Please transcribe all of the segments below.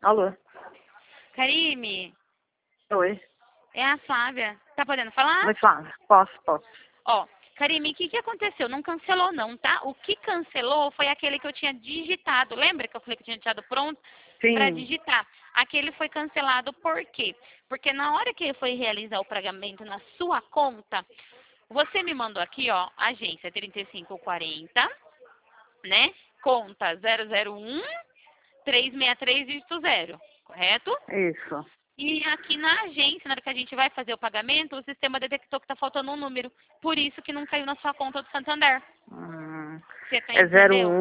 Alô? Karime, Oi. é a Flávia. Tá podendo falar? Oi, Flávia. Posso. Ó, Karime, o que aconteceu? Não cancelou não, tá? O que cancelou foi aquele que eu tinha digitado. Lembra que eu falei que eu tinha digitado pronto para Sim. digitar? Aquele foi cancelado por quê? Porque na hora que foi realizar o pagamento na sua conta, você me mandou aqui, ó, agência 3540, né? Conta 001 363 dígito 0, correto? Isso. E aqui na agência, na hora que a gente vai fazer o pagamento, o sistema detectou que está faltando um número. Por isso que não caiu na sua conta do Santander. Você tá É entendeu?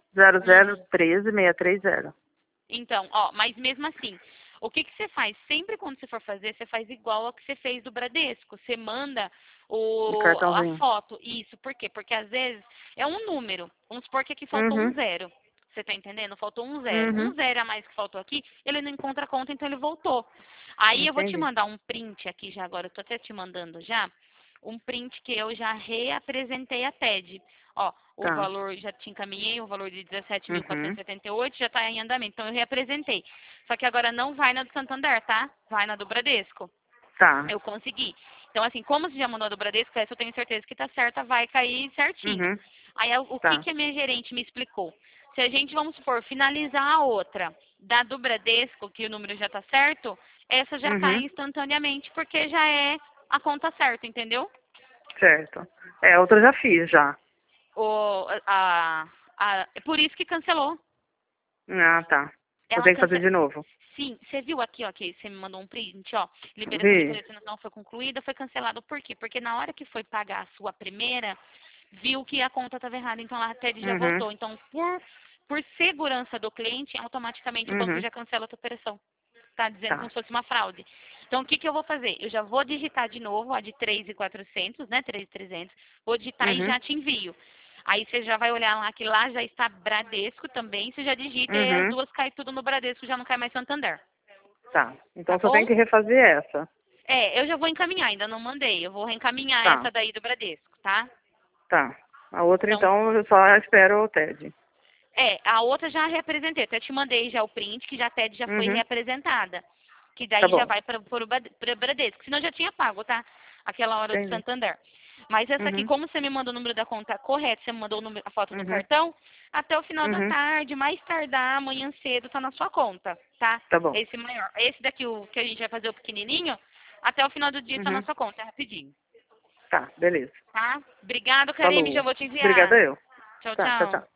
0100136330. Então, ó, mas mesmo assim, o que que você faz? Sempre quando você for fazer, você faz igual ao que você fez do Bradesco. Você manda O a cartãozinho. foto. Isso, por quê? Porque às vezes é um número. Vamos supor que aqui faltou um Uhum. zero. Você tá entendendo? Faltou um zero. Um Uhum. zero a mais que faltou aqui, ele não encontra a conta, então ele voltou. Aí eu vou te Entendi. mandar um print aqui já agora, eu tô até te mandando já, um print que eu já reapresentei a TED. Ó, o Tá. valor, já te encaminhei, o valor de Uhum. 17.478 já está em andamento. Então eu reapresentei. Só que agora não vai na do Santander, tá? Vai na do Bradesco. Tá. Eu consegui. Então, assim, como você já mandou a do Bradesco, essa eu tenho certeza que tá certa, vai cair certinho. Uhum. Aí o que Tá. que a minha gerente me explicou? Se a gente, vamos supor, finalizar a outra da do Bradesco, que o número já tá certo, essa já cai Uhum. instantaneamente, porque já é a conta certa, entendeu? Certo. É, outra eu já fiz já. O, é por isso que cancelou. Ah, tá. Eu Ela tenho que fazer cancelou. de novo. Sim, você viu aqui, ó, que você me mandou um print, ó. Liberação de Vi. crédito não foi concluída, foi cancelado. Por quê? Porque na hora que foi pagar a sua primeira, viu que a conta estava errada, então a TED já Uhum. voltou. Então, por segurança do cliente, automaticamente o banco Uhum. já cancela a tua operação. Tá dizendo como Tá. se fosse uma fraude. Então, o que que eu vou fazer? Eu já vou digitar de novo a de 3.400, né? 3.300. Vou digitar e Uhum. já te envio. Aí você já vai olhar lá que lá já está Bradesco também. Você já digita e aí as Uhum. duas caem tudo no Bradesco, já não cai mais Santander. Tá. Tá Então só bom? tem que refazer essa. É, eu já vou encaminhar, ainda não mandei. Eu vou reencaminhar Tá. essa daí do Bradesco, tá? Tá. A outra, Então, então, eu só espero o TED. a outra já reapresentei. Até te mandei já o print, que já a TED já foi Uhum. reapresentada. Que Tá daí já bom. vai para o Bradesco. Senão eu já tinha pago, tá? Aquela hora do Entendi. Santander. Mas essa aqui, Uhum. como você me mandou o número da conta correto, você me mandou a foto do Uhum. cartão, até o final da Uhum. tarde, mais tardar, amanhã cedo, tá na sua conta, tá? Tá bom. Esse maior. Esse daqui, o que a gente vai fazer o pequenininho, até o final do dia tá na Uhum. sua conta, é rapidinho. Tá, beleza. Tá? Obrigado, Karime. Já Falou. vou te Obrigada enviar. eu. Tchau, Tá, tchau, tchau. tchau.